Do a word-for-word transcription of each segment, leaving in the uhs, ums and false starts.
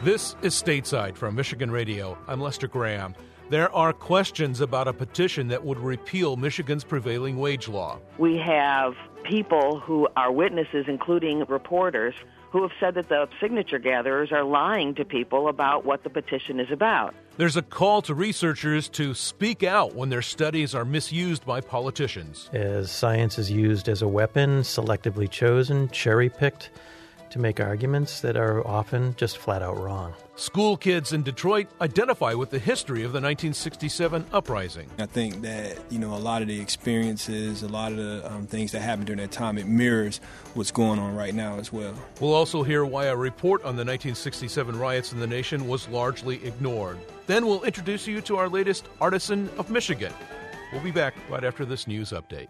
This is Stateside from Michigan Radio. I'm Lester Graham. There are questions about a petition that would repeal Michigan's prevailing wage law. We have people who are witnesses, including reporters, who have said that the signature gatherers are lying to people about what the petition is about. There's a call to researchers to speak out when their studies are misused by politicians. As science is used as a weapon, selectively chosen, cherry-picked, to make arguments that are often just flat out wrong. School kids in Detroit identify with the history of the nineteen sixty-seven uprising. I think that, you know, a lot of the experiences, a lot of the um, things that happened during that time, it mirrors what's going on right now as well. We'll also hear why a report on the nineteen sixty-seven riots in the nation was largely ignored. Then we'll introduce you to our latest Artisan of Michigan. We'll be back right after this news update.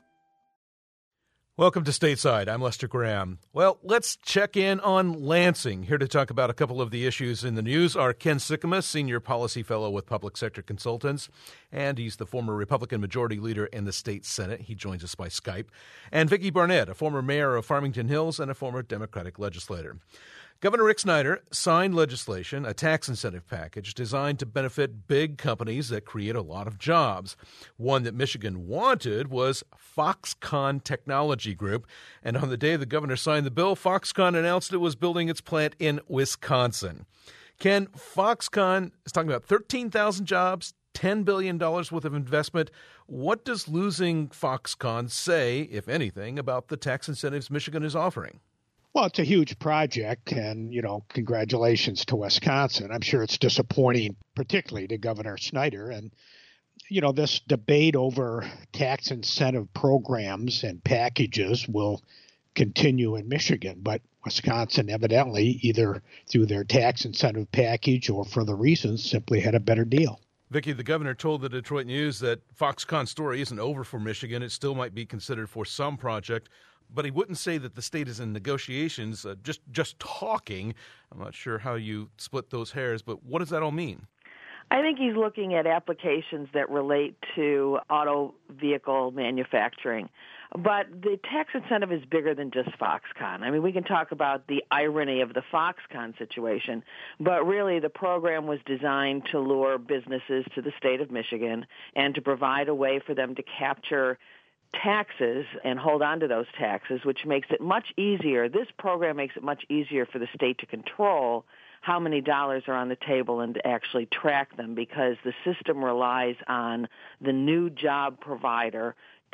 Welcome to Stateside. I'm Lester Graham. Well, let's check in on Lansing. Here to talk about a couple of the issues in the news are Ken Sikkema, Senior Policy Fellow with Public Sector Consultants, and he's the former Republican Majority Leader in the state Senate. He joins us by Skype. And Vicki Barnett, a former mayor of Farmington Hills and a former Democratic legislator. Governor Rick Snyder signed legislation, a tax incentive package designed to benefit big companies that create a lot of jobs. One that Michigan wanted was Foxconn Technology Group. And on the day the governor signed the bill, Foxconn announced it was building its plant in Wisconsin. Ken, Foxconn is talking about thirteen thousand jobs, ten billion dollars worth of investment. What does losing Foxconn say, if anything, about the tax incentives Michigan is offering? Well, it's a huge project, and, you know, congratulations to Wisconsin. I'm sure it's disappointing, particularly to Governor Snyder. And, you know, this debate over tax incentive programs and packages will continue in Michigan, but Wisconsin evidently, either through their tax incentive package or for the reasons, simply had a better deal. Vicki, the governor told the Detroit News that Foxconn's story isn't over for Michigan. It still might be considered for some project, but he wouldn't say that the state is in negotiations, uh, just just talking. I'm not sure how you split those hairs, but what does that all mean? I think he's looking at applications that relate to auto vehicle manufacturing. But the tax incentive is bigger than just Foxconn. I mean, we can talk about the irony of the Foxconn situation, but really the program was designed to lure businesses to the state of Michigan and to provide a way for them to capture taxes and hold on to those taxes, which makes it much easier. This program makes it much easier for the state to control how many dollars are on the table and to actually track them, because the system relies on the new job provider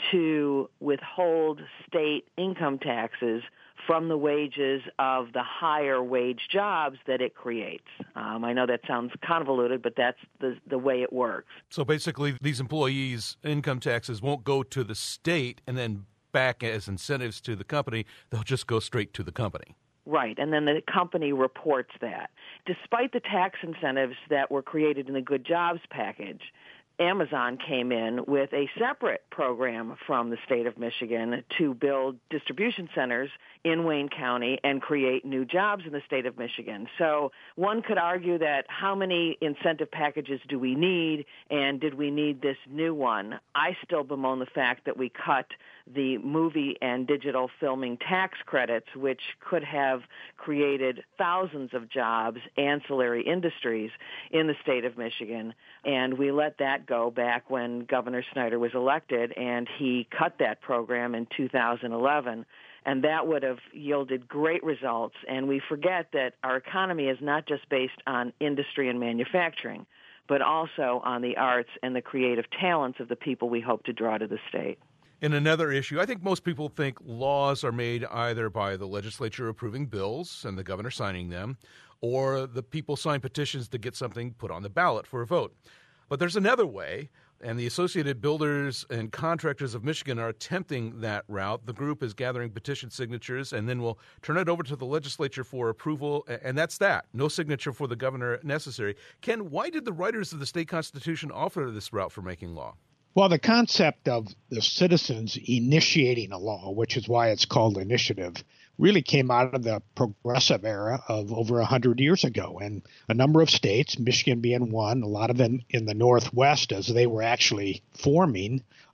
to withhold state income taxes from the wages of the higher wage jobs that it creates. Um, I know that sounds convoluted, but that's the, the way it works. So basically, these employees' income taxes won't go to the state and then back as incentives to the company. They'll just go straight to the company. Right, and then the company reports that. Despite the tax incentives that were created in the Good Jobs package, Amazon came in with a separate program from the state of Michigan to build distribution centers in Wayne County and create new jobs in the state of Michigan. So one could argue that how many incentive packages do we need, and did we need this new one? I still bemoan the fact that we cut the movie and digital filming tax credits, which could have created thousands of jobs, ancillary industries in the state of Michigan, and we let that go back when Governor Snyder was elected, and he cut that program in two thousand eleven. And that would have yielded great results. And we forget that our economy is not just based on industry and manufacturing, but also on the arts and the creative talents of the people we hope to draw to the state. In another issue, I think most people think laws are made either by the legislature approving bills and the governor signing them, or the people sign petitions to get something put on the ballot for a vote. But there's another way, and the Associated Builders and Contractors of Michigan are attempting that route. The group is gathering petition signatures, and then we'll turn it over to the legislature for approval, and that's that. No signature for the governor necessary. Ken, why did the writers of the state constitution offer this route for making law? Well, the concept of the citizens initiating a law, which is why it's called initiative, really came out of the progressive era of over one hundred years ago. And a number of states, Michigan being one, a lot of them in the Northwest as they were actually forming,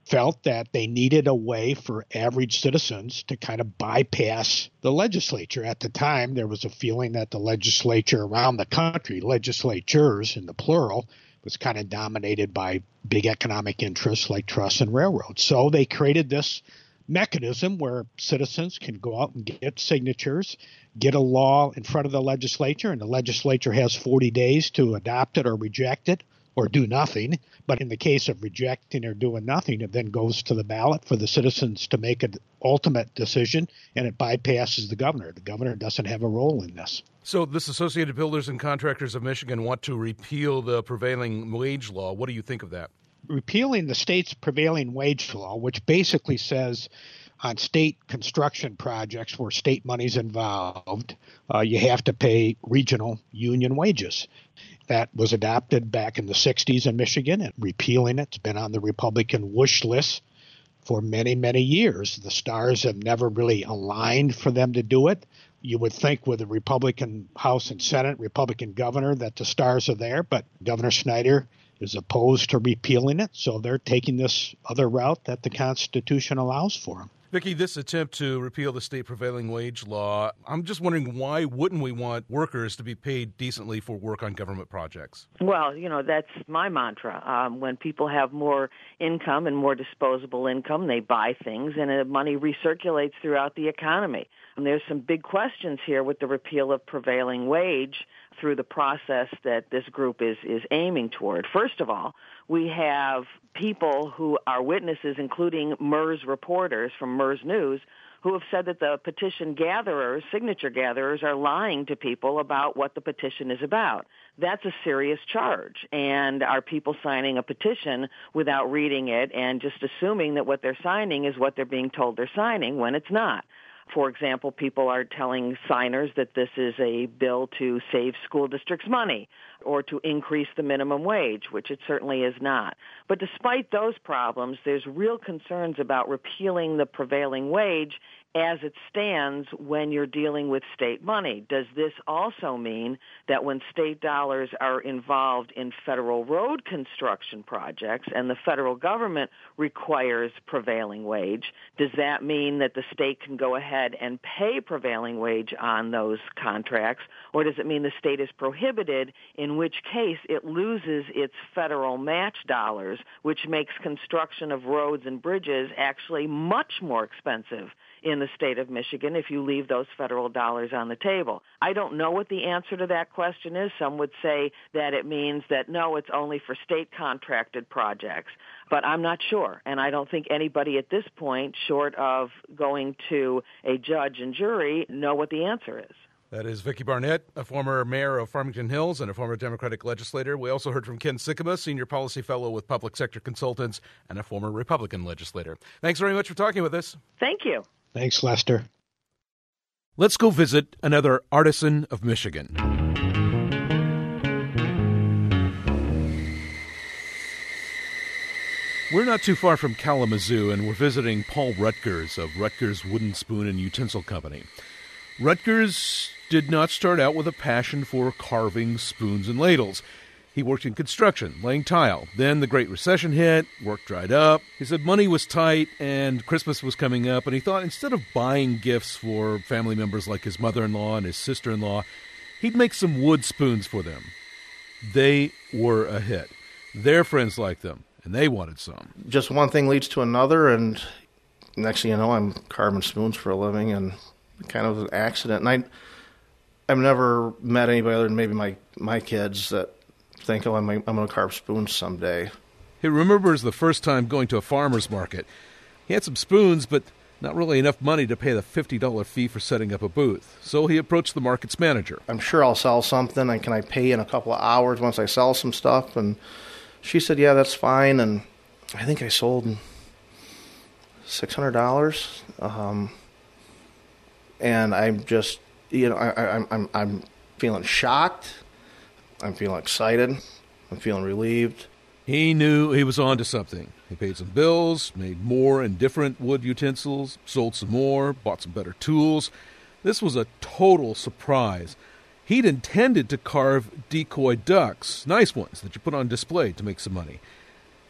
felt that they needed a way for average citizens to kind of bypass the legislature. At the time, there was a feeling that the legislature around the country, legislatures in the plural, was kind of dominated by big economic interests like trusts and railroads. So they created this mechanism where citizens can go out and get signatures, get a law in front of the legislature, and the legislature has forty days to adopt it or reject it or do nothing. But in the case of rejecting or doing nothing, it then goes to the ballot for the citizens to make an ultimate decision, and it bypasses the governor. The governor doesn't have a role in this. So this Associated Builders and Contractors of Michigan want to repeal the prevailing wage law. What do you think of that? Repealing the state's prevailing wage law, which basically says on state construction projects where state money's involved, uh, you have to pay regional union wages. That was adopted back in the sixties in Michigan, and repealing it's been on the Republican wish list for many, many years. The stars have never really aligned for them to do it. You would think with the Republican House and Senate, Republican governor, that the stars are there, but Governor Snyder is opposed to repealing it, so they're taking this other route that the Constitution allows for them. Vicki, this attempt to repeal the state prevailing wage law, I'm just wondering, why wouldn't we want workers to be paid decently for work on government projects? Well, you know, that's my mantra. Um, when people have more income and more disposable income, they buy things, and uh, money recirculates throughout the economy. And there's some big questions here with the repeal of prevailing wage through the process that this group is, is aiming toward. First of all, we have people who are witnesses, including MERS reporters from MERS News, who have said that the petition gatherers, signature gatherers, are lying to people about what the petition is about. That's a serious charge. And are people signing a petition without reading it and just assuming that what they're signing is what they're being told they're signing when it's not? For example, people are telling signers that this is a bill to save school districts money or to increase the minimum wage, which it certainly is not. But despite those problems, there's real concerns about repealing the prevailing wage as it stands when you're dealing with state money. Does this also mean that when state dollars are involved in federal road construction projects and the federal government requires prevailing wage, does that mean that the state can go ahead and pay prevailing wage on those contracts, or does it mean the state is prohibited, in which case it loses its federal match dollars, which makes construction of roads and bridges actually much more expensive in the state of Michigan if you leave those federal dollars on the table? I don't know what the answer to that question is. Some would say that it means that, no, it's only for state contracted projects. But I'm not sure, and I don't think anybody at this point, short of going to a judge and jury, know what the answer is. That is Vicki Barnett, a former mayor of Farmington Hills and a former Democratic legislator. We also heard from Ken Sikkema, senior policy fellow with Public Sector Consultants and a former Republican legislator. Thanks very much for talking with us. Thank you. Thanks, Lester. Let's go visit another artisan of Michigan. We're not too far from Kalamazoo, and we're visiting Paul Rutgers of Rutgers Wooden Spoon and Utensil Company. Rutgers did not start out with a passion for carving spoons and ladles. He worked in construction, laying tile. Then the Great Recession hit, work dried up. He said money was tight and Christmas was coming up, and he thought instead of buying gifts for family members like his mother-in-law and his sister-in-law, he'd make some wood spoons for them. They were a hit. Their friends liked them, and they wanted some. Just one thing leads to another, and next thing you know, I'm carving spoons for a living, and kind of an accident. And I, I've never met anybody other than maybe my, my kids that think, oh, I'm, I'm going to carve spoons someday. He remembers the first time going to a farmer's market. He had some spoons, but not really enough money to pay the fifty dollars fee for setting up a booth. So he approached the market's manager. I'm sure I'll sell something, and can I pay in a couple of hours once I sell some stuff? And she said, yeah, that's fine. And I think I sold six hundred dollars. Um, and I'm just, you know, I, I, I'm, I'm feeling shocked. I'm feeling excited. I'm feeling relieved. He knew he was on to something. He paid some bills, made more and different wood utensils, sold some more, bought some better tools. This was a total surprise. He'd intended to carve decoy ducks, nice ones that you put on display to make some money.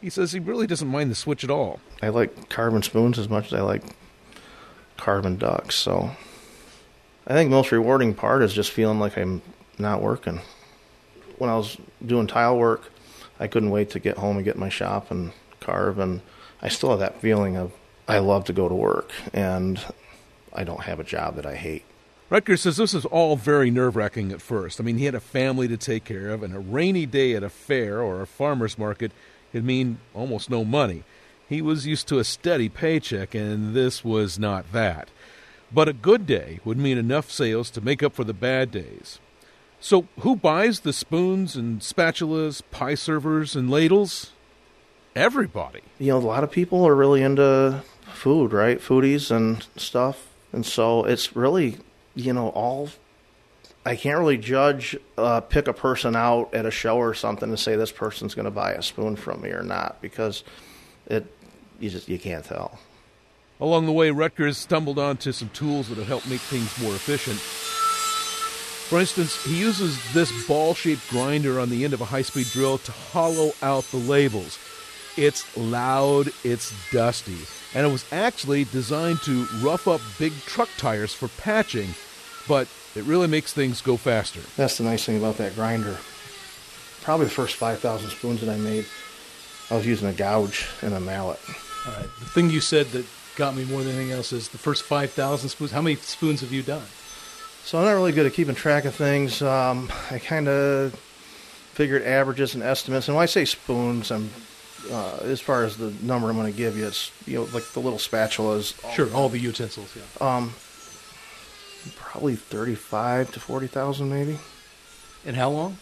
He says he really doesn't mind the switch at all. I like carving spoons as much as I like carving ducks. So I think the most rewarding part is just feeling like I'm not working. When I was doing tile work, I couldn't wait to get home and get in my shop and carve, and I still have that feeling of I love to go to work, and I don't have a job that I hate. Rutgers says this is all very nerve-wracking at first. I mean, he had a family to take care of, and a rainy day at a fair or a farmer's market could mean almost no money. He was used to a steady paycheck, and this was not that. But a good day would mean enough sales to make up for the bad days. So who buys the spoons and spatulas, pie servers, and ladles? Everybody. You know, a lot of people are really into food, right? Foodies and stuff. And so it's really, you know, all... I can't really judge, uh, pick a person out at a show or something and say this person's going to buy a spoon from me or not, because it you just you can't tell. Along the way, Rutgers stumbled onto some tools that have helped make things more efficient. For instance, he uses this ball-shaped grinder on the end of a high-speed drill to hollow out the labels. It's loud, it's dusty, and it was actually designed to rough up big truck tires for patching, but it really makes things go faster. That's the nice thing about that grinder. Probably the first five thousand spoons that I made, I was using a gouge and a mallet. All right. The thing you said that got me more than anything else is the first five thousand spoons. How many spoons have you done? So I'm not really good at keeping track of things. Um, I kind of figured averages and estimates. And when I say spoons, I'm uh, as far as the number I'm going to give you, it's, you know, like the little spatulas. Sure, all the utensils, yeah. Um, probably thirty-five to forty thousand, maybe. And how long?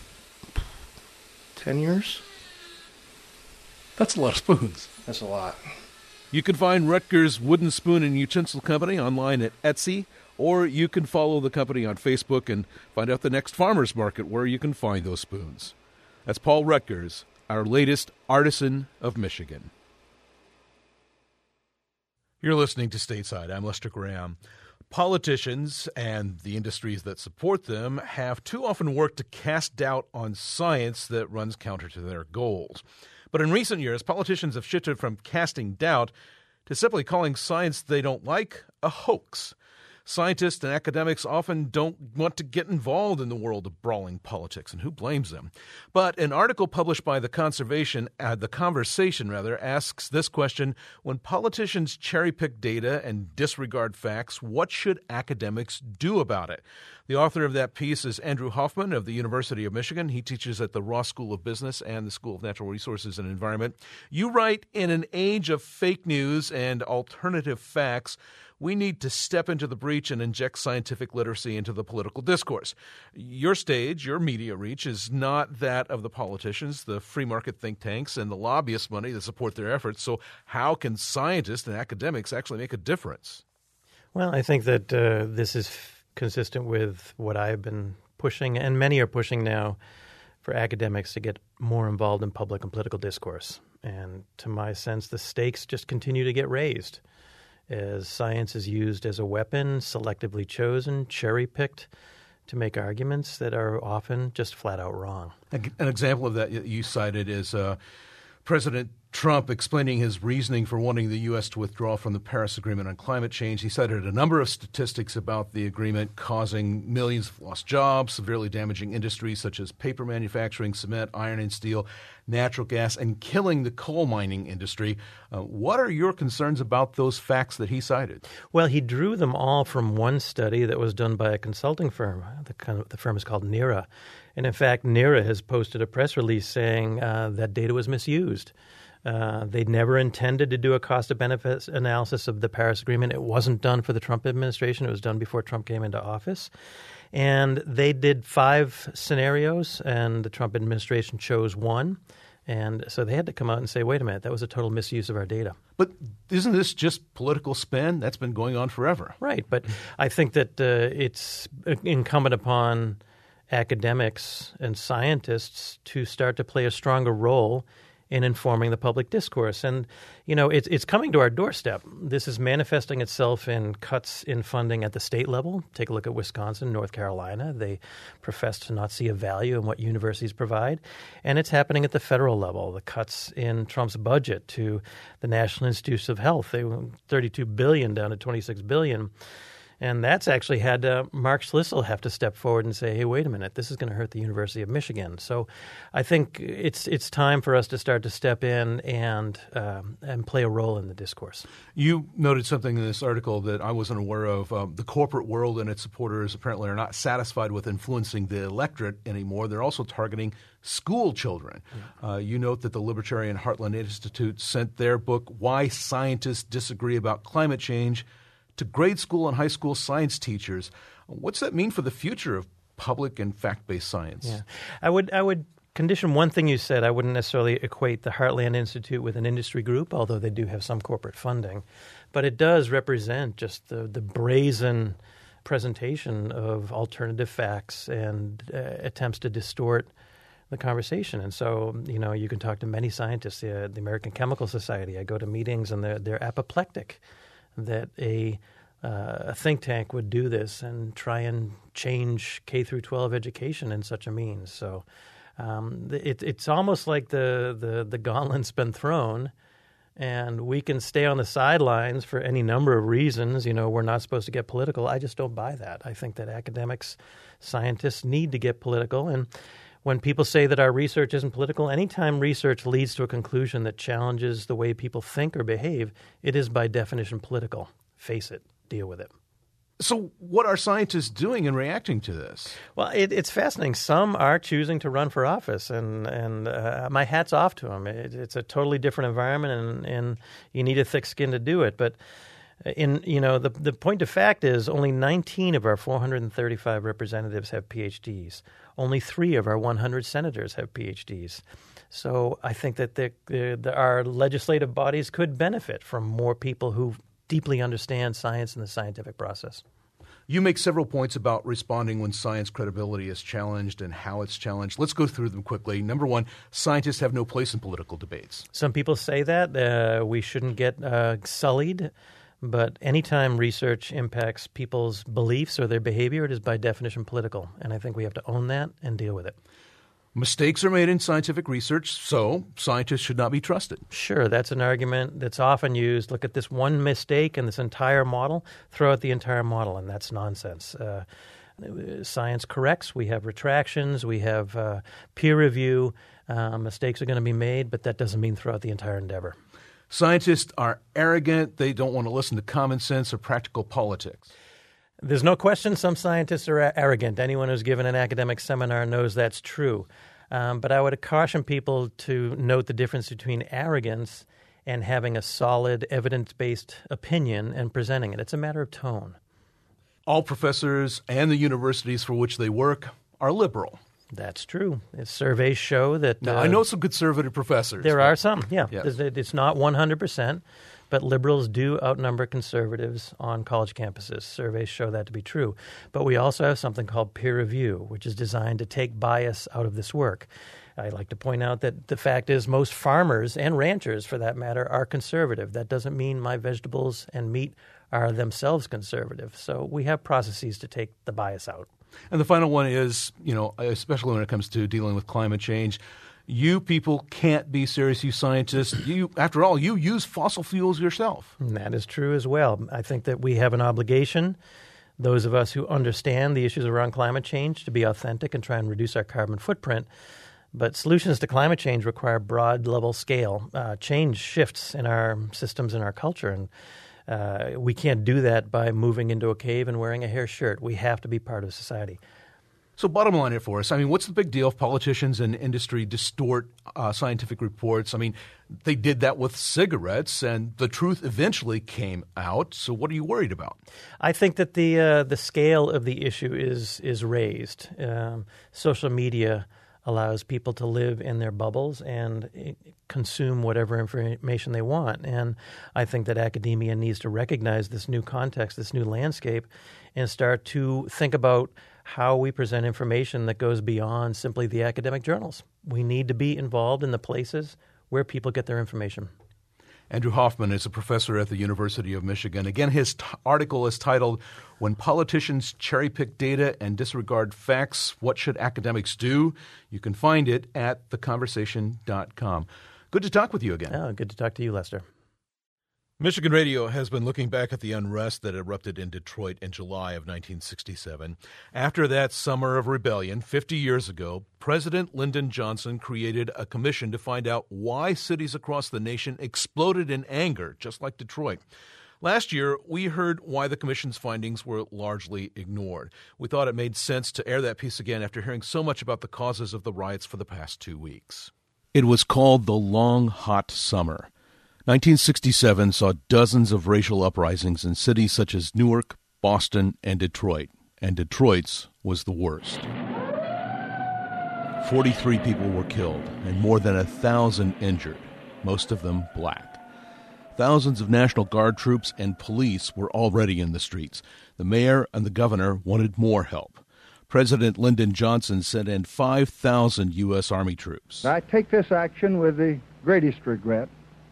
Ten years. That's a lot of spoons. That's a lot. You can find Rutgers Wooden Spoon and Utensil Company online at Etsy, or you can follow the company on Facebook and find out the next farmer's market where you can find those spoons. That's Paul Rutgers, our latest artisan of Michigan. You're listening to Stateside. I'm Lester Graham. Politicians and the industries that support them have too often worked to cast doubt on science that runs counter to their goals. But in recent years, politicians have shifted from casting doubt to simply calling science they don't like a hoax. Scientists and academics often don't want to get involved in the world of brawling politics, and who blames them? But an article published by The Conservation, uh, The Conversation, rather, asks this question: when politicians cherry-pick data and disregard facts, what should academics do about it? The author of that piece is Andrew Hoffman of the University of Michigan. He teaches at the Ross School of Business and the School of Natural Resources and Environment. You write, in an age of fake news and alternative facts, we need to step into the breach and inject scientific literacy into the political discourse. Your stage, your media reach, is not that of the politicians, the free market think tanks, and the lobbyist money that support their efforts. So how can scientists and academics actually make a difference? Well, I think that uh, this is f- consistent with what I've been pushing, and many are pushing now, for academics to get more involved in public and political discourse. And to my sense, the stakes just continue to get raised as science is used as a weapon, selectively chosen, cherry-picked to make arguments that are often just flat-out wrong. An example of that you cited is uh, President Trump explaining his reasoning for wanting the U S to withdraw from the Paris Agreement on climate change. He cited a number of statistics about the agreement causing millions of lost jobs, severely damaging industries such as paper manufacturing, cement, iron and steel, natural gas, and killing the coal mining industry. Uh, what are your concerns about those facts that he cited? Well, he drew them all from one study that was done by a consulting firm. The, kind of, the firm is called NERA. And in fact, NERA has posted a press release saying uh, that data was misused. Uh, they never intended to do a cost of benefits analysis of the Paris Agreement. It wasn't done for the Trump administration. It was done before Trump came into office. And they did five scenarios, and the Trump administration chose one. And so they had to come out and say, wait a minute, that was a total misuse of our data. But isn't this just political spin? That's been going on forever. Right. But I think that uh, it's incumbent upon academics and scientists to start to play a stronger role in informing the public discourse. And, you know, it's it's coming to our doorstep. This is manifesting itself in cuts in funding at the state level. Take a look at Wisconsin, North Carolina. They profess to not see a value in what universities provide. And it's happening at the federal level. The cuts in Trump's budget to the National Institutes of Health, they went thirty-two billion dollars down to twenty-six billion dollars. And that's actually had uh, Mark Schlissel have to step forward and say, hey, wait a minute, this is going to hurt the University of Michigan. So I think it's it's time for us to start to step in and um, and play a role in the discourse. You noted something in this article that I wasn't aware of. Um, the corporate world and its supporters apparently are not satisfied with influencing the electorate anymore. They're also targeting school children. Yeah. Uh, you note that the Libertarian Heartland Institute sent their book, Why Scientists Disagree About Climate Change, to grade school and high school science teachers. What's that mean for the future of public and fact-based science? Yeah. I would I would condition one thing you said. I wouldn't necessarily equate the Heartland Institute with an industry group, although they do have some corporate funding. But it does represent just the, the brazen presentation of alternative facts and uh, attempts to distort the conversation. And so, you know, you can talk to many scientists, uh, the American Chemical Society. I go to meetings and they're, they're apoplectic that a uh, a think tank would do this and try and change K through twelve education in such a means. So um, it, it's almost like the, the, the gauntlet's been thrown, and we can stay on the sidelines for any number of reasons. You know, we're not supposed to get political. I just don't buy that. I think that academics, scientists need to get political. And when people say that our research isn't political, anytime research leads to a conclusion that challenges the way people think or behave, it is by definition political. Face it. Deal with it. So what are scientists doing in reacting to this? Well, it, it's fascinating. Some are choosing to run for office, and, and uh, my hat's off to them. It, it's a totally different environment, and, and you need a thick skin to do it. But in you know the the point of fact is only nineteen of our four hundred thirty-five representatives have P H Ds. Only three of our one hundred senators have P H Ds. So I think that the, the, the, our legislative bodies could benefit from more people who deeply understand science and the scientific process. You make several points about responding when science credibility is challenged and how it's challenged. Let's go through them quickly. Number one, scientists have no place in political debates. Some people say that. Uh, we shouldn't get uh, sullied. But anytime research impacts people's beliefs or their behavior, it is by definition political. And I think we have to own that and deal with it. Mistakes are made in scientific research, so scientists should not be trusted. Sure, that's an argument that's often used. Look at this one mistake in this entire model, throw out the entire model, and that's nonsense. Uh, science corrects. We have retractions. We have uh, peer review. Uh, mistakes are going to be made, but that doesn't mean throw out the entire endeavor. Scientists are arrogant. They don't want to listen to common sense or practical politics. There's no question some scientists are arrogant. Anyone who's given an academic seminar knows that's true. Um, but I would caution people to note the difference between arrogance and having a solid, evidence-based opinion and presenting it. It's a matter of tone. All professors and the universities for which they work are liberal. That's true. Surveys show that... Now, uh, I know some conservative professors. There are some, yeah. Yes. It's not one hundred percent, but liberals do outnumber conservatives on college campuses. Surveys show that to be true. But we also have something called peer review, which is designed to take bias out of this work. I'd like to point out that the fact is most farmers and ranchers, for that matter, are conservative. That doesn't mean my vegetables and meat are themselves conservative. So we have processes to take the bias out. And the final one is, you know, especially when it comes to dealing with climate change, you people can't be serious, you scientists. You, after all, you use fossil fuels yourself. And that is true as well. I think that we have an obligation, those of us who understand the issues around climate change, to be authentic and try and reduce our carbon footprint. But solutions to climate change require broad-level scale. Uh, change shifts in our systems and our culture, and Uh, we can't do that by moving into a cave and wearing a hair shirt. We have to be part of society. So bottom line here for us, I mean, what's the big deal if politicians and industry distort uh, scientific reports? I mean, they did that with cigarettes, and the truth eventually came out. So what are you worried about? I think that the uh, the scale of the issue is is raised. Um, social media allows people to live in their bubbles and consume whatever information they want. And I think that academia needs to recognize this new context, this new landscape, and start to think about how we present information that goes beyond simply the academic journals. We need to be involved in the places where people get their information. Andrew Hoffman is a professor at the University of Michigan. Again, his t- article is titled, When Politicians Cherry-Pick Data and Disregard Facts, What Should Academics Do? You can find it at the conversation dot com. Good to talk with you again. Oh, good to talk to you, Lester. Michigan Radio has been looking back at the unrest that erupted in Detroit in July of nineteen sixty-seven. After that summer of rebellion, fifty years ago, President Lyndon Johnson created a commission to find out why cities across the nation exploded in anger, just like Detroit. Last year, we heard why the commission's findings were largely ignored. We thought it made sense to air that piece again after hearing so much about the causes of the riots for the past two weeks. It was called the Long Hot Summer. nineteen sixty-seven saw dozens of racial uprisings in cities such as Newark, Boston, and Detroit, and Detroit's was the worst. forty-three people were killed and more than a thousand injured, most of them black. Thousands of National Guard troops and police were already in the streets. The mayor and the governor wanted more help. President Lyndon Johnson sent in five thousand U S. Army troops. I take this action with the greatest regret,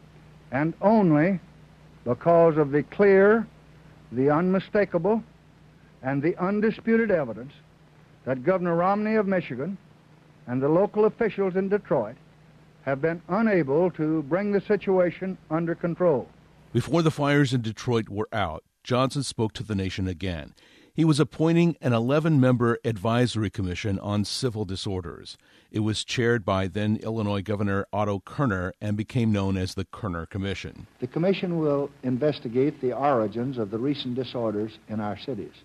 and only because of the clear, the unmistakable, and the undisputed evidence that Governor Romney of Michigan and the local officials in Detroit have been unable to bring the situation under control. Before the fires in Detroit were out, Johnson spoke to the nation again. He was appointing an eleven-member advisory commission on civil disorders. It was chaired by then Illinois Governor Otto Kerner and became known as the Kerner Commission. The commission will investigate the origins of the recent disorders in our cities.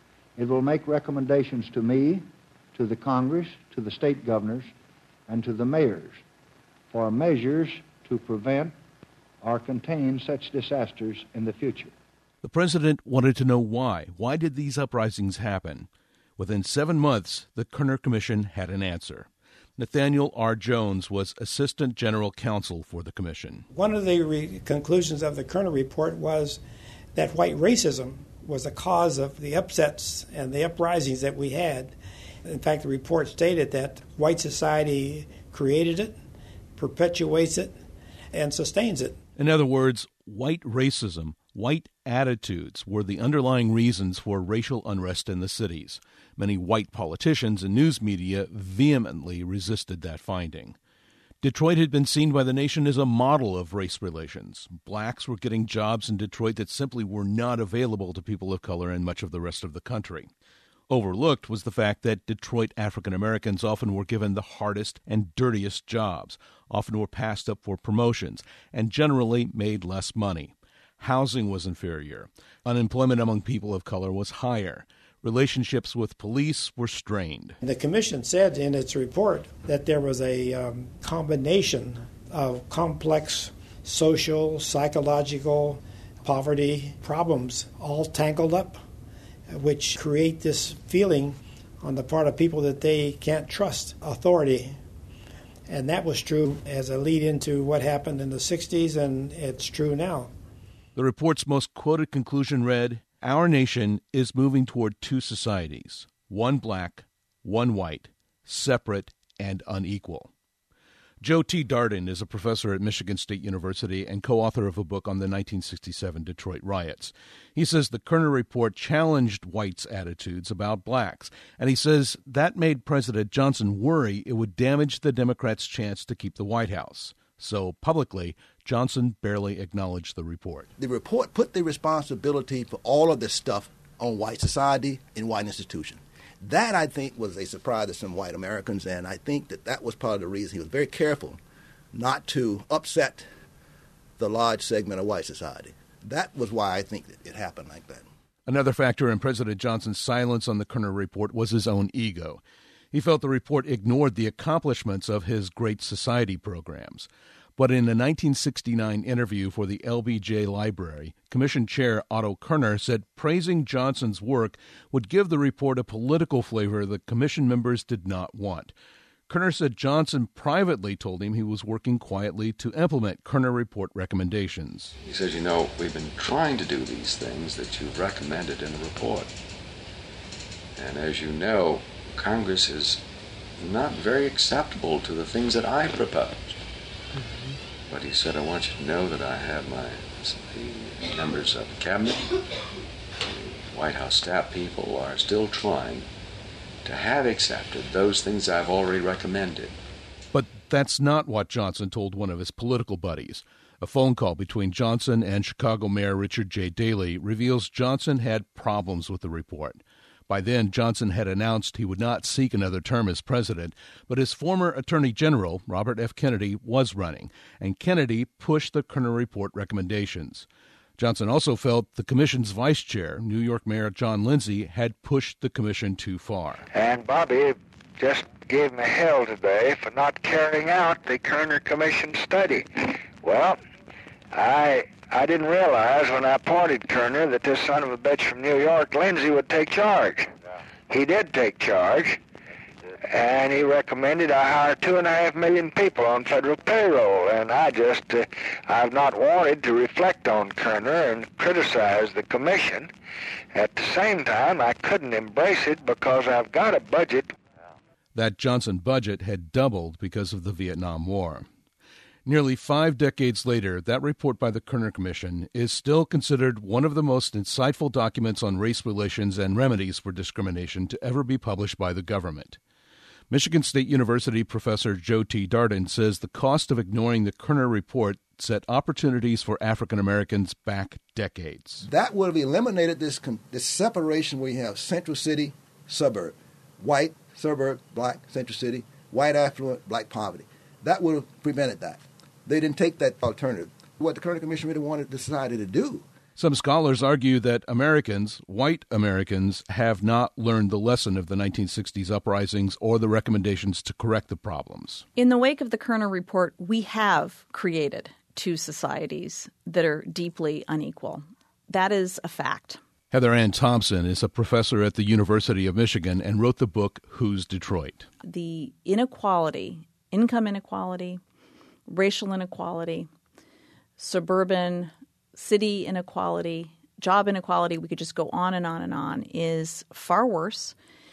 It will make recommendations to me, to the Congress, to the state governors, and to the mayors for measures to prevent or contain such disasters in the future. The president wanted to know why. Why did these uprisings happen? Within seven months, the Kerner Commission had an answer. Nathaniel R. Jones was Assistant General Counsel for the commission. One of the re- conclusions of the Kerner report was that white racism was the cause of the upsets and the uprisings that we had. In fact, the report stated that white society created it, perpetuates it, and sustains it. In other words, white racism, white attitudes were the underlying reasons for racial unrest in the cities. Many white politicians and news media vehemently resisted that finding. Detroit had been seen by the nation as a model of race relations. Blacks were getting jobs in Detroit that simply were not available to people of color in much of the rest of the country. Overlooked was the fact that Detroit African Americans often were given the hardest and dirtiest jobs, often were passed up for promotions, and generally made less money. Housing was inferior. Unemployment among people of color was higher. Relationships with police were strained. The commission said in its report that there was a um, combination of complex social, psychological, poverty problems all tangled up, which create this feeling on the part of people that they can't trust authority. And that was true as a lead into what happened in the sixties, and it's true now. The report's most quoted conclusion read, "Our nation is moving toward two societies, one black, one white, separate and unequal." Joe T. Darden is a professor at Michigan State University and co-author of a book on the nineteen sixty-seven Detroit riots. He says the Kerner report challenged whites' attitudes about blacks, and he says that made President Johnson worry it would damage the Democrats' chance to keep the White House. So publicly, Johnson barely acknowledged the report. The report put the responsibility for all of this stuff on white society and white institutions. That, I think, was a surprise to some white Americans, and I think that that was part of the reason he was very careful not to upset the large segment of white society. That was why I think that it happened like that. Another factor in President Johnson's silence on the Kerner report was his own ego. He felt the report ignored the accomplishments of his Great Society programs. But in a nineteen sixty-nine interview for the L B J Library, Commission Chair Otto Kerner said praising Johnson's work would give the report a political flavor the Commission members did not want. Kerner said Johnson privately told him he was working quietly to implement Kerner report recommendations. He says, you know, we've been trying to do these things that you've recommended in the report. And as you know, Congress is not very acceptable to the things that I proposed. Mm-hmm. But he said, I want you to know that I have my the members of the cabinet, the White House staff people are still trying to have accepted those things I've already recommended. But that's not what Johnson told one of his political buddies. A phone call between Johnson and Chicago Mayor Richard J. Daley reveals Johnson had problems with the report. By then, Johnson had announced he would not seek another term as president, but his former Attorney General, Robert F. Kennedy, was running, and Kennedy pushed the Kerner report recommendations. Johnson also felt the commission's vice chair, New York Mayor John Lindsay, had pushed the commission too far. And Bobby just gave me hell today for not carrying out the Kerner Commission study. Well, I I didn't realize when I appointed Kerner that this son of a bitch from New York, Lindsay, would take charge. He did take charge, and he recommended I hire two and a half million people on federal payroll. And I just, uh, I've not wanted to reflect on Kerner and criticize the commission. At the same time, I couldn't embrace it because I've got a budget. That Johnson budget had doubled because of the Vietnam War. Nearly five decades later, that report by the Kerner Commission is still considered one of the most insightful documents on race relations and remedies for discrimination to ever be published by the government. Michigan State University professor Joe T. Darden says the cost of ignoring the Kerner report set opportunities for African Americans back decades. That would have eliminated this, this separation where you have central city, suburb, white, suburb, black, central city, white affluent, black poverty. That would have prevented that. They didn't take that alternative. What the Kerner Commission really wanted decided to do. Some scholars argue that Americans, white Americans, have not learned the lesson of the nineteen sixties uprisings or the recommendations to correct the problems. In the wake of the Kerner report, we have created two societies that are deeply unequal. That is a fact. Heather Ann Thompson is a professor at the University of Michigan and wrote the book Who's Detroit? The inequality, income inequality, racial inequality, suburban, city inequality, job inequality, we could just go on and on and on, is far worse,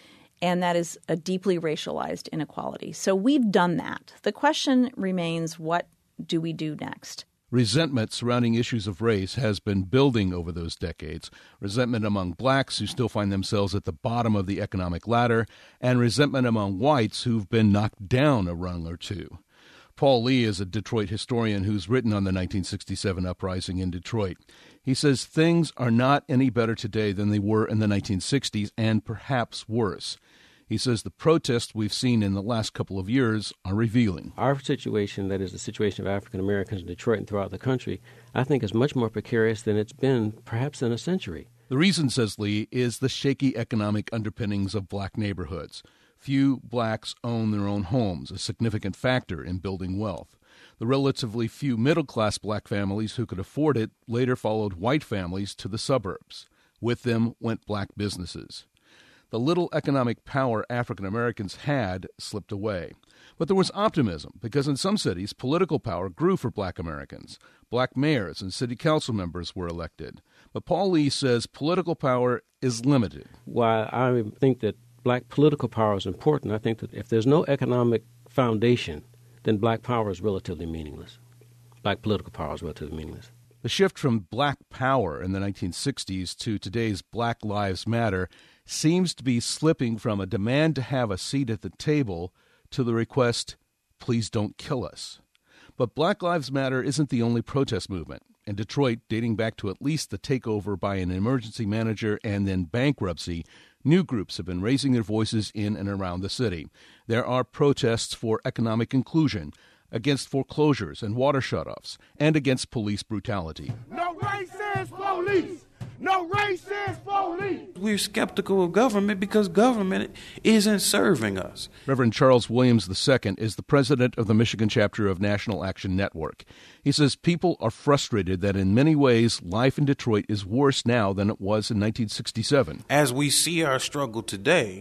and that is a deeply racialized inequality. So we've done that. The question remains, what do we do next? Resentment surrounding issues of race has been building over those decades. Resentment among blacks who still find themselves at the bottom of the economic ladder, and resentment among whites who've been knocked down a rung or two. Paul Lee is a Detroit historian who's written on the nineteen sixty-seven uprising in Detroit. He says things are not any better today than they were in the nineteen sixties, and perhaps worse. He says the protests we've seen in the last couple of years are revealing. Our situation, that is the situation of African Americans in Detroit and throughout the country, I think is much more precarious than it's been perhaps in a century. The reason, says Lee, is the shaky economic underpinnings of black neighborhoods. Few blacks own their own homes, a significant factor in building wealth. The relatively few middle-class black families who could afford it later followed white families to the suburbs. With them went black businesses. The little economic power African Americans had slipped away. But there was optimism, because in some cities, political power grew for black Americans. Black mayors and city council members were elected. But Paul Lee says political power is limited. While I think that black political power is important, I think that if there's no economic foundation, then black power is relatively meaningless. Black political power is relatively meaningless. The shift from black power in the nineteen sixties to today's Black Lives Matter seems to be slipping from a demand to have a seat at the table to the request, please don't kill us. But Black Lives Matter isn't the only protest movement. In Detroit, dating back to at least the takeover by an emergency manager and then bankruptcy, new groups have been raising their voices in and around the city. There are protests for economic inclusion, against foreclosures and water shutoffs, and against police brutality. No racist police! No racist police! We're skeptical of government because government isn't serving us. Reverend Charles Williams the Second is the president of the Michigan chapter of National Action Network. He says people are frustrated that in many ways life in Detroit is worse now than it was in nineteen sixty-seven. As we see our struggle today,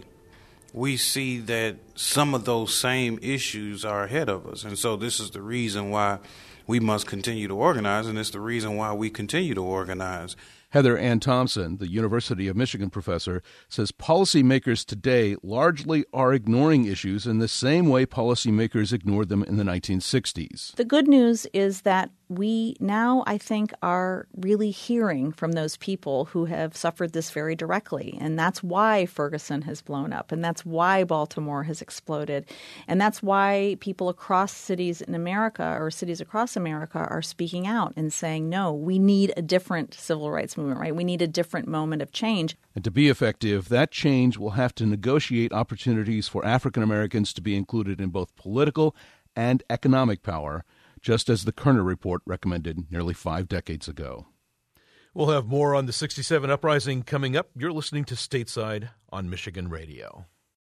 we see that some of those same issues are ahead of us. And so this is the reason why we must continue to organize, and it's the reason why we continue to organize. Heather Ann Thompson, the University of Michigan professor, says policymakers today largely are ignoring issues in the same way policymakers ignored them in the nineteen sixties. The good news is that we now, I think, are really hearing from those people who have suffered this very directly. And that's why Ferguson has blown up. And that's why Baltimore has exploded. And that's why people across cities in America or cities across America are speaking out and saying, no, we need a different civil rights movement, right? We need a different moment of change. And to be effective, that change will have to negotiate opportunities for African Americans to be included in both political and economic power, just as the Kerner Report recommended nearly five decades ago. We'll have more on the sixty-seven Uprising coming up. You're listening to Stateside on Michigan Radio.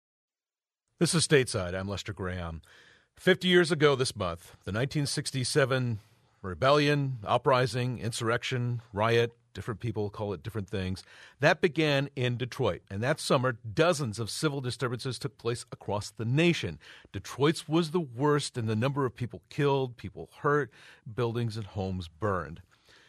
This is Stateside. I'm Lester Graham. Fifty years ago this month, the nineteen sixty-seven rebellion, uprising, insurrection, riot, different people call it different things, that began in Detroit. And that summer, dozens of civil disturbances took place across the nation. Detroit's was the worst in the number of people killed, people hurt, buildings and homes burned.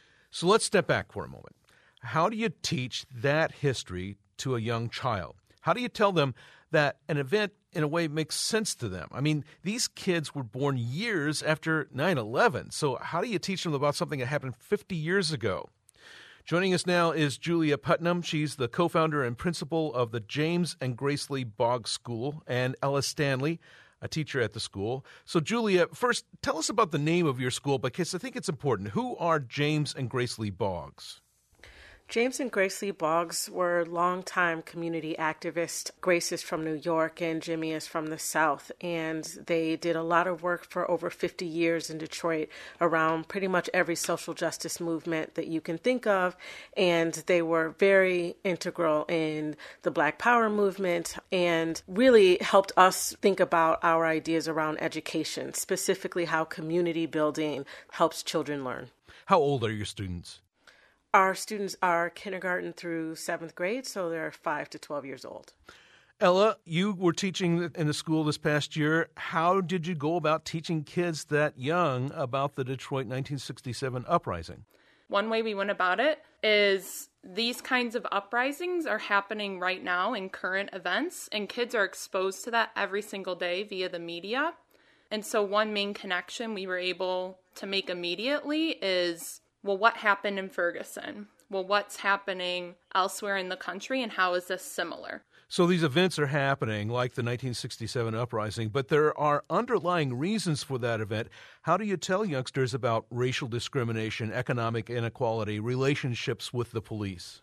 So let's step back for a moment. How do you teach that history to a young child? How do you tell them that an event, in a way, makes sense to them? I mean, these kids were born years after nine eleven. So how do you teach them about something that happened fifty years ago? Joining us now is Julia Putnam. She's the co-founder and principal of the James and Grace Lee Boggs School, and Ella Stanley, a teacher at the school. So, Julia, first, tell us about the name of your school, because I think it's important. Who are James and Grace Lee Boggs? James and Grace Lee Boggs were longtime community activists. Grace is from New York and Jimmy is from the South. And they did a lot of work for over fifty years in Detroit around pretty much every social justice movement that you can think of. And they were very integral in the Black Power movement and really helped us think about our ideas around education, specifically how community building helps children learn. How old are your students? Our students are kindergarten through seventh grade, so they're five to twelve years old. Ella, you were teaching in the school this past year. How did you go about teaching kids that young about the Detroit nineteen sixty-seven uprising? One way we went about it is these kinds of uprisings are happening right now in current events, and kids are exposed to that every single day via the media. And so one main connection we were able to make immediately is, well, what happened in Ferguson? Well, what's happening elsewhere in the country, and how is this similar? So these events are happening, like the nineteen sixty-seven uprising, but there are underlying reasons for that event. How do you tell youngsters about racial discrimination, economic inequality, relationships with the police?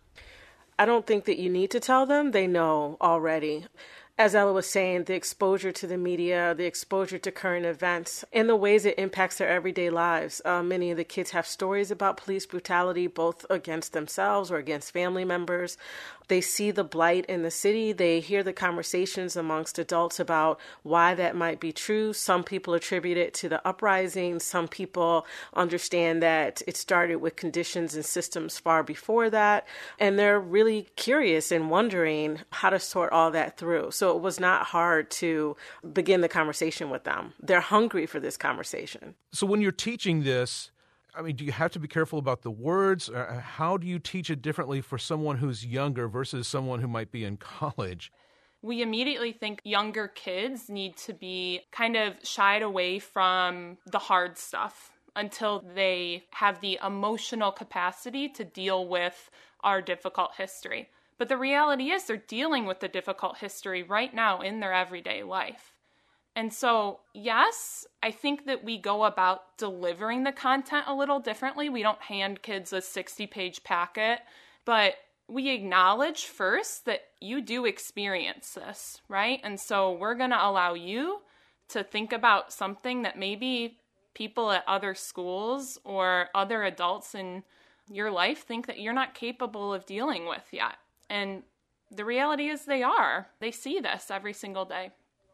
I don't think that you need to tell them. They know already. As Ella was saying, the exposure to the media, the exposure to current events, and the ways it impacts their everyday lives. Uh, many of the kids have stories about police brutality, both against themselves or against family members. They see the blight in the city. They hear the conversations amongst adults about why that might be true. Some people attribute it to the uprising. Some people understand that it started with conditions and systems far before that. And they're really curious and wondering how to sort all that through. So it was not hard to begin the conversation with them. They're hungry for this conversation. So when you're teaching this, I mean, do you have to be careful about the words? How do you teach it differently for someone who's younger versus someone who might be in college? We immediately think younger kids need to be kind of shied away from the hard stuff until they have the emotional capacity to deal with our difficult history. But the reality is they're dealing with the difficult history right now in their everyday life. And so, yes, I think that we go about delivering the content a little differently. We don't hand kids a sixty-page packet, but we acknowledge first that you do experience this, right? And so we're going to allow you to think about something that maybe people at other schools or other adults in your life think that you're not capable of dealing with yet. And the reality is they are. They see this every single day.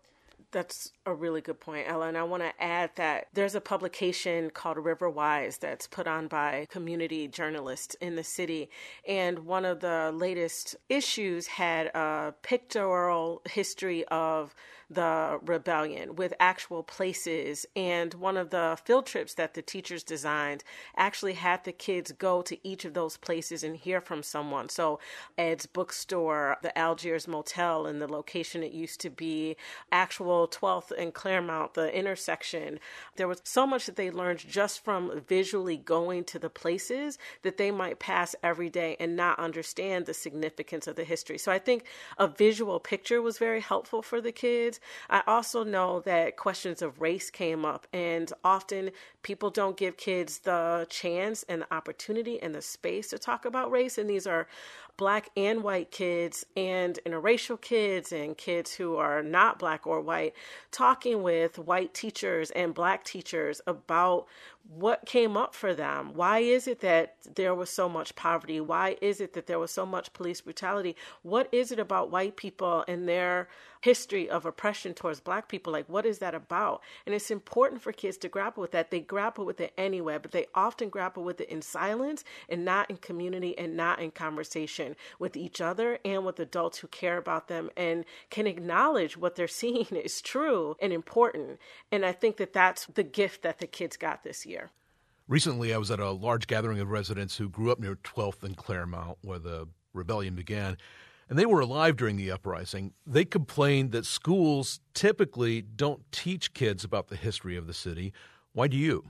That's a really good point, Ella. And I want to add that there's a publication called Riverwise that's put on by community journalists in the city. And one of the latest issues had a pictorial history of the rebellion with actual places. And one of the field trips that the teachers designed actually had the kids go to each of those places and hear from someone. So Ed's bookstore, the Algiers Motel and the location it used to be, actual twelfth and Claremont, the intersection. There was so much that they learned just from visually going to the places that they might pass every day and not understand the significance of the history. So I think a visual picture was very helpful for the kids. I also know that questions of race came up, and often people don't give kids the chance and the opportunity and the space to talk about race. And these are Black and white kids and interracial kids and kids who are not Black or white, talking with white teachers and Black teachers about what came up for them. Why is it that there was so much poverty? Why is it that there was so much police brutality? What is it about white people and their history of oppression towards Black people? Like, what is that about? And it's important for kids to grapple with that. They grapple with it anyway, but they often grapple with it in silence and not in community and not in conversation with each other and with adults who care about them and can acknowledge what they're seeing is true and important. And I think that that's the gift that the kids got this year. Recently, I was at a large gathering of residents who grew up near twelfth and Claremont, where the rebellion began, and they were alive during the uprising. They complained that schools typically don't teach kids about the history of the city. Why do you?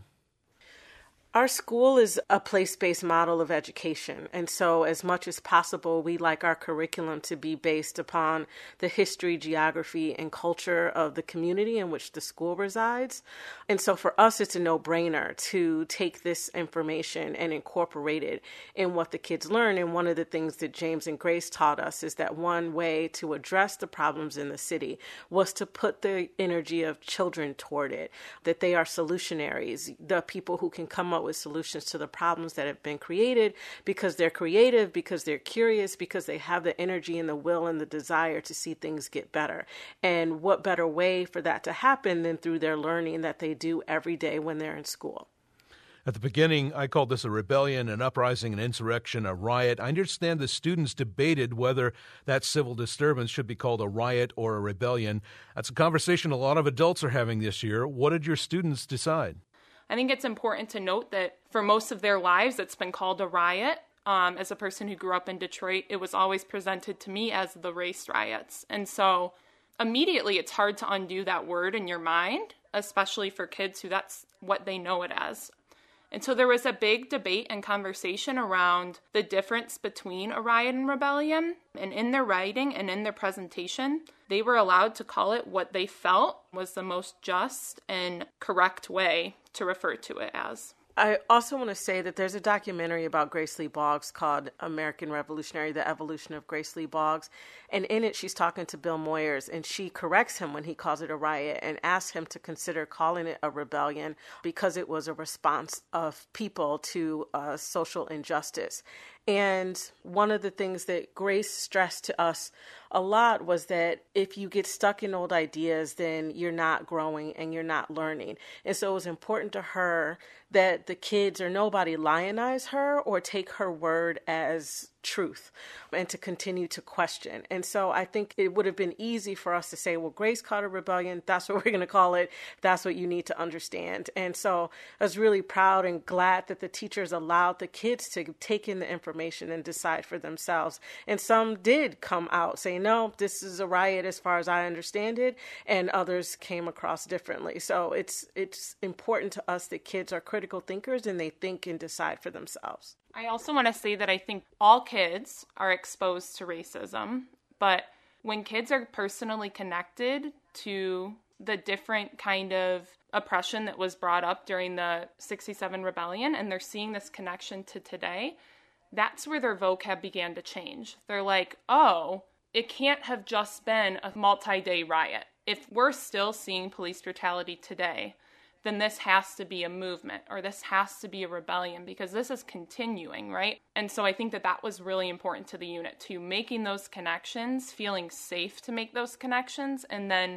Our school is a place-based model of education, and so as much as possible, we like our curriculum to be based upon the history, geography, and culture of the community in which the school resides. And so for us, it's a no-brainer to take this information and incorporate it in what the kids learn. And one of the things that James and Grace taught us is that one way to address the problems in the city was to put the energy of children toward it, that they are solutionaries, the people who can come up with solutions to the problems that have been created because they're creative, because they're curious, because they have the energy and the will and the desire to see things get better. And what better way for that to happen than through their learning that they do every day when they're in school? At the beginning, I called this a rebellion, an uprising, an insurrection, a riot. I understand the students debated whether that civil disturbance should be called a riot or a rebellion. That's a conversation a lot of adults are having this year. What did your students decide? I think it's important to note that for most of their lives, it's been called a riot. Um, as a person who grew up in Detroit, it was always presented to me as the race riots. And so immediately it's hard to undo that word in your mind, especially for kids who that's what they know it as. And so there was a big debate and conversation around the difference between a riot and rebellion. And in their writing and in their presentation, they were allowed to call it what they felt was the most just and correct way to refer to it as. I also want to say that there's a documentary about Grace Lee Boggs called American Revolutionary, The Evolution of Grace Lee Boggs. And in it, she's talking to Bill Moyers, and she corrects him when he calls it a riot and asks him to consider calling it a rebellion because it was a response of people to uh, social injustice. And one of the things that Grace stressed to us a lot was that if you get stuck in old ideas, then you're not growing and you're not learning. And so it was important to her that the kids or nobody lionize her or take her word as truth and to continue to question. And so I think it would have been easy for us to say, well, Grace called it rebellion. That's what we're going to call it. That's what you need to understand. And so I was really proud and glad that the teachers allowed the kids to take in the information and decide for themselves. And some did come out saying, no, this is a riot as far as I understand it. And others came across differently. So it's it's important to us that kids are critical thinkers and they think and decide for themselves. I also want to say that I think all kids are exposed to racism, but when kids are personally connected to the different kind of oppression that was brought up during the sixty-seven rebellion, and they're seeing this connection to today, that's where their vocab began to change. They're like, oh, it can't have just been a multi-day riot. If we're still seeing police brutality today, then this has to be a movement or this has to be a rebellion because this is continuing, right? And so I think that that was really important to the unit too, making those connections, feeling safe to make those connections, and then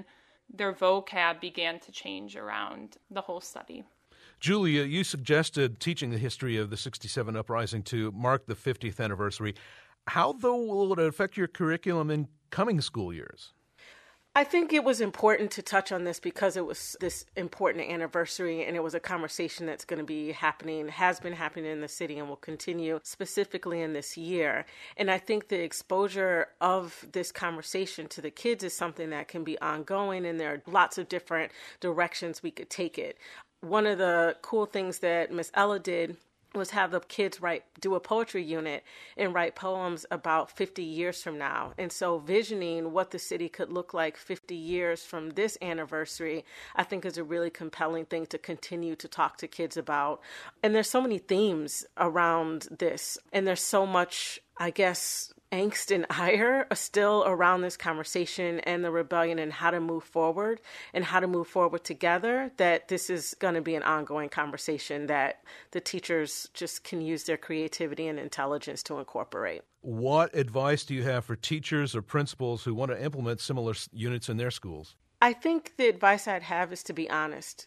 their vocab began to change around the whole study. Julia, you suggested teaching the history of the sixty-seven uprising to mark the fiftieth anniversary. How, though, will it affect your curriculum in coming school years? I think it was important to touch on this because it was this important anniversary, and it was a conversation that's going to be happening, has been happening in the city, and will continue specifically in this year. And I think the exposure of this conversation to the kids is something that can be ongoing, and there are lots of different directions we could take it. One of the cool things that Miss Ella did was have the kids write, do a poetry unit and write poems about fifty years from now. And so visioning what the city could look like fifty years from this anniversary, I think is a really compelling thing to continue to talk to kids about. And there's so many themes around this, and there's so much, I guess, angst and ire still around this conversation and the rebellion and how to move forward and how to move forward together, that this is going to be an ongoing conversation that the teachers just can use their creativity and intelligence to incorporate. What advice do you have for teachers or principals who want to implement similar units in their schools? I think the advice I'd have is to be honest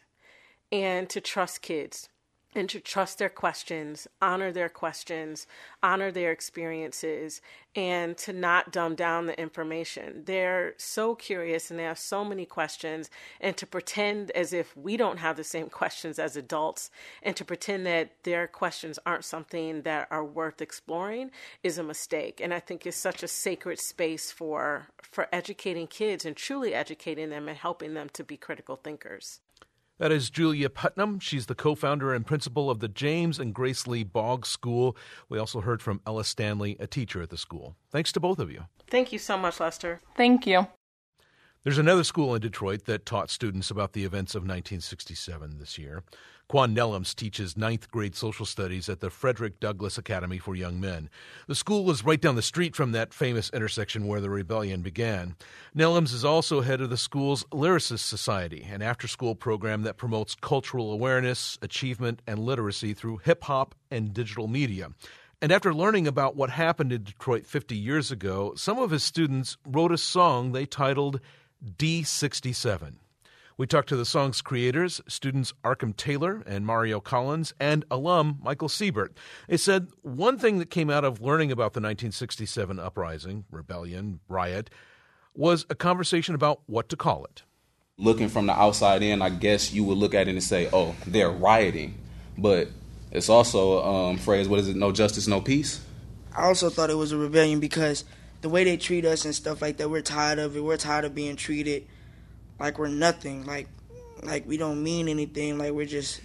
and to trust kids. And to trust their questions, honor their questions, honor their experiences, and to not dumb down the information. They're so curious and they have so many questions, and to pretend as if we don't have the same questions as adults, and to pretend that their questions aren't something that are worth exploring is a mistake. And I think it's such a sacred space for, for educating kids and truly educating them and helping them to be critical thinkers. That is Julia Putnam. She's the co-founder and principal of the James and Grace Lee Boggs School. We also heard from Ella Stanley, a teacher at the school. Thanks to both of you. Thank you so much, Lester. Thank you. There's another school in Detroit that taught students about the events of nineteen sixty-seven this year. Quan Nellums teaches ninth grade social studies at the Frederick Douglass Academy for Young Men. The school is right down the street from that famous intersection where the rebellion began. Nellums is also head of the school's Lyricist Society, an after-school program that promotes cultural awareness, achievement, and literacy through hip-hop and digital media. And after learning about what happened in Detroit fifty years ago, some of his students wrote a song they titled D sixty-seven. We talked to the song's creators, students Arkham Taylor and Mario Collins, and alum Michael Siebert. They said one thing that came out of learning about the nineteen sixty-seven uprising, rebellion, riot, was a conversation about what to call it. Looking from the outside in, I guess you would look at it and say, oh, they're rioting. But it's also a um, phrase, what is it, no justice, no peace? I also thought it was a rebellion because the way they treat us and stuff like that, we're tired of it. We're tired of being treated like we're nothing, like like we don't mean anything, like we're just,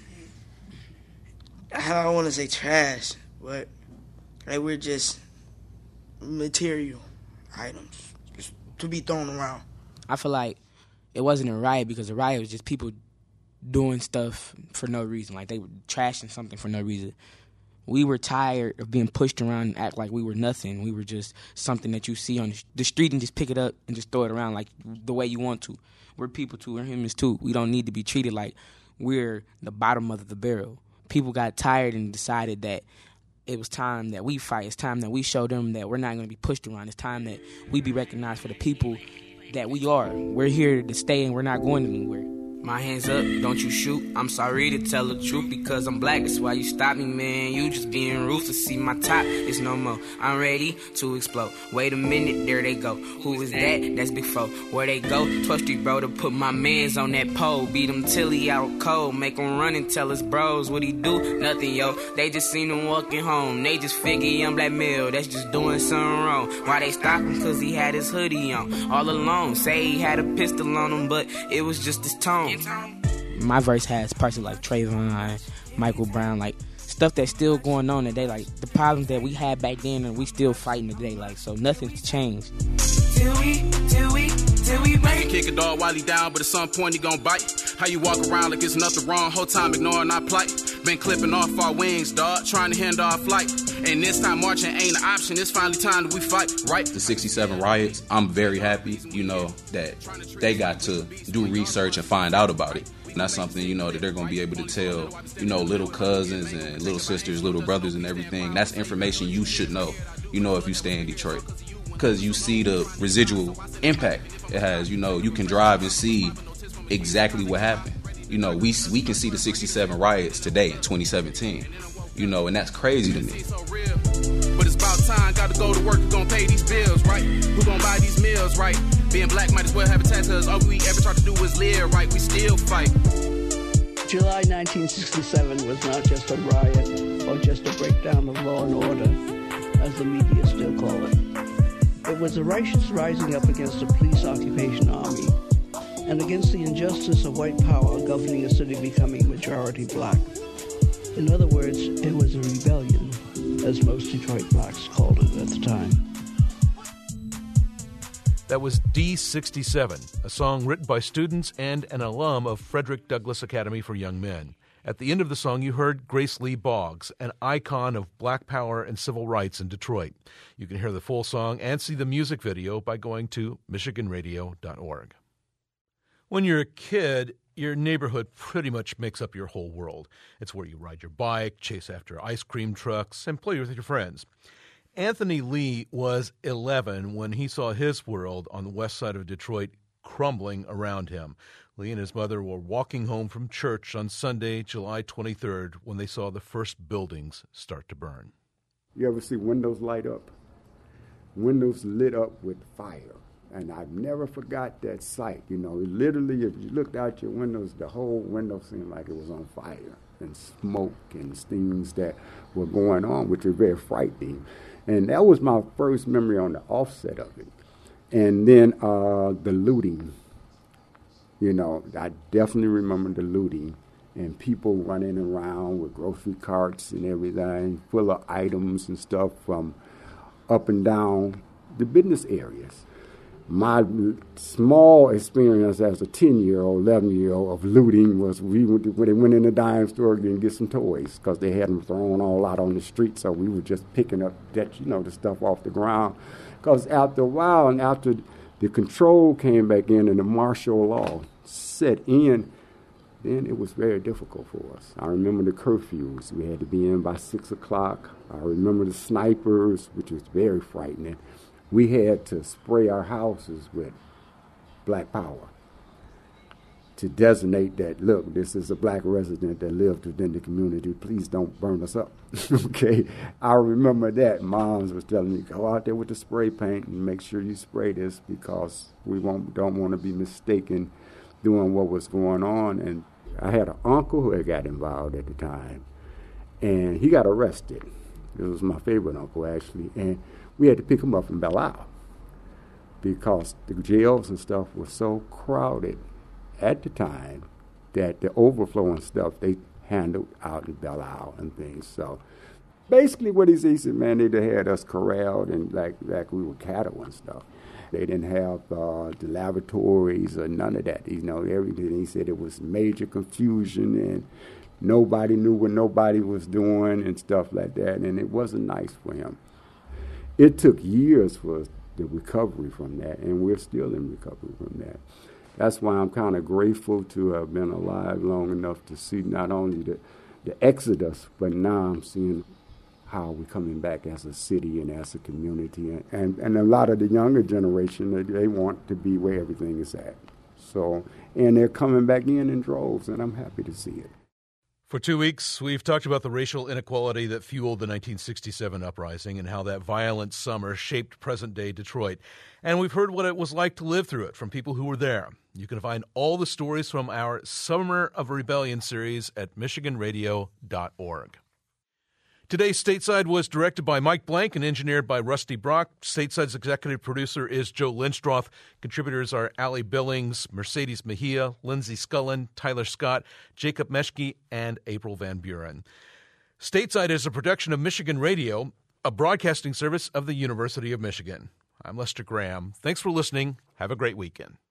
I don't want to say trash, but like we're just material items just to be thrown around. I feel like it wasn't a riot because a riot was just people doing stuff for no reason, like they were trashing something for no reason. We were tired of being pushed around and act like we were nothing. We were just something that you see on the street and just pick it up and just throw it around like the way you want to. We're people too. We're humans too. We don't need to be treated like we're the bottom of the barrel. People got tired and decided that it was time that we fight. It's time that we show them that we're not going to be pushed around. It's time that we be recognized for the people that we are. We're here to stay and we're not going anywhere. My hands up, don't you shoot. I'm sorry to tell the truth because I'm black. That's why you stop me, man. You just being ruthless. See my top, it's no more. I'm ready to explode. Wait a minute, there they go. Who is that? That's Big Foe. Where they go? twelfth Street, bro, to put my mans on that pole. Beat them till he out cold. Make them run and tell us bros what he do. Nothing, yo. They just seen him walking home. They just figure young black male that's just doing something wrong. Why they stop him? Cause he had his hoodie on. All alone. Say he had a pistol on him, but it was just his tone. My verse has parts of like Trayvon, Michael Brown, like stuff that's still going on today, like the problems that we had back then and we still fighting today, like so nothing's changed. Till we, till we, till we break. Kick a dog while he down, but at some point he gon' bite. How you walk around like there's nothing wrong, whole time ignoring our plight. Been clipping off our wings, dog, trying to hinder our flight. And this time marching ain't an option, it's finally time that we fight, right? The sixty-seven riots, I'm very happy, you know, that they got to do research and find out about it. And that's something, you know, that they're going to be able to tell, you know, little cousins and little sisters, little brothers and everything. That's information you should know, you know, if you stay in Detroit. because you see the residual impact it has. You know, you can drive and see exactly what happened. You know, we we can see the sixty-seven riots today, twenty seventeen. You know, and that's crazy to me. But it's about time, gotta go to work, who gon' pay these bills, right? Who gon' buy these meals, right? Being black might as well have a tax, cause all we ever try to do is live, right? We still fight. July nineteen sixty-seven was not just a riot or just a breakdown of law and order, as the media still call it. It was a righteous rising up against the police occupation army and against the injustice of white power governing a city becoming majority black. In other words, it was a rebellion, as most Detroit blacks called it at the time. That was D sixty-seven, a song written by students and an alum of Frederick Douglass Academy for Young Men. At the end of the song, you heard Grace Lee Boggs, an icon of black power and civil rights in Detroit. You can hear the full song and see the music video by going to michigan radio dot org. When you're a kid, your neighborhood pretty much makes up your whole world. It's where you ride your bike, chase after ice cream trucks, and play with your friends. Anthony Lee was eleven when he saw his world on the west side of Detroit crumbling around him. Lee and his mother were walking home from church on Sunday, July twenty-third, when they saw the first buildings start to burn. You ever see windows light up? Windows lit up with fire. And I've never forgot that sight. You know, literally, if you looked out your windows, the whole window seemed like it was on fire, and smoke and things that were going on, which were very frightening. And that was my first memory on the offset of it. And then uh, the looting. You know, I definitely remember the looting and people running around with grocery carts and everything, full of items and stuff from up and down the business areas. My small experience as a ten-year-old, eleven-year-old of looting was we went to, when they went in the dime store and get some toys because they had them thrown all out on the street, so we were just picking up that, you know, the stuff off the ground. Because after a while and after the control came back in and the martial law set in, then it was very difficult for us. I remember the curfews. We had to be in by six o'clock. I remember the snipers, which was very frightening. We had to spray our houses with black power to designate that, look, this is a black resident that lived within the community. Please don't burn us up. Okay? I remember that. Moms was telling me, go out there with the spray paint and make sure you spray this because we won't, don't want to be mistaken doing what was going on. And I had an uncle who had got involved at the time, and he got arrested. It was my favorite uncle, actually. And we had to pick him up from Belle Isle because the jails and stuff were so crowded at the time that the overflow and stuff they handled out in Belle Isle and things. So basically what he said, he said, man, they had us corralled and like, like we were cattle and stuff. They didn't have uh, the lavatories or none of that. You know, everything. He said it was major confusion and nobody knew what nobody was doing and stuff like that, and it wasn't nice for him. It took years for the recovery from that, and we're still in recovery from that. That's why I'm kind of grateful to have been alive long enough to see not only the, the exodus, but now I'm seeing how we're coming back as a city and as a community. And, and, and a lot of the younger generation, they, they want to be where everything is at. So, and they're coming back in in droves, and I'm happy to see it. For two weeks, we've talked about the racial inequality that fueled the nineteen sixty-seven uprising and how that violent summer shaped present-day Detroit. And we've heard what it was like to live through it from people who were there. You can find all the stories from our Summer of Rebellion series at michigan radio dot org. Today's Stateside was directed by Mike Blank and engineered by Rusty Brock. Stateside's executive producer is Joe Lindstroth. Contributors are Allie Billings, Mercedes Mejia, Lindsay Scullen, Tyler Scott, Jacob Meschke, and April Van Buren. Stateside is a production of Michigan Radio, a broadcasting service of the University of Michigan. I'm Lester Graham. Thanks for listening. Have a great weekend.